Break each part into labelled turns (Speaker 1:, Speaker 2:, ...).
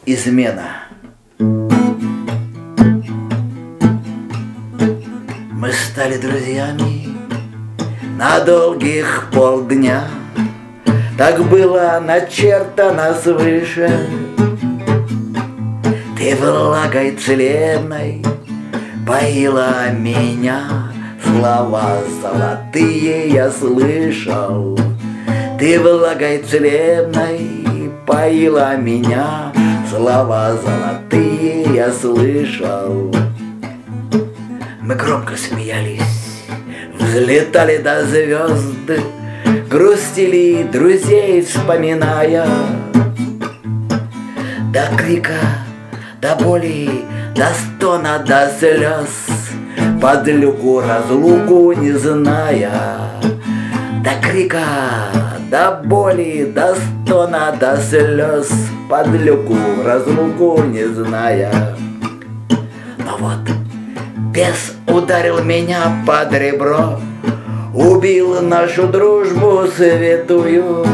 Speaker 1: Измена. Мы стали друзьями на долгих полдня. Так было начертано свыше. Ты влагой целебной поила меня, слова золотые я слышал. Ты влагой целебной поила меня, слова золотые я слышал. Мы громко смеялись, взлетали до звезд, грустили друзей вспоминая. До крика, до боли, до стона, до слез, под люку разлуку не зная. До крика, до боли, до стона, до слез, под люку разлуку не зная. Но вот бес ударил меня под ребро, убил нашу дружбу святую.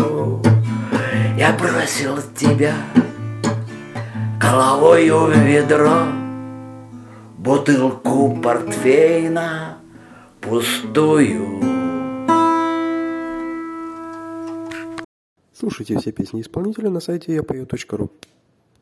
Speaker 1: Я бросил тебя головою в ведро, бутылку портвейна пустую.
Speaker 2: Слушайте все песни исполнителя на сайте yapою.ru.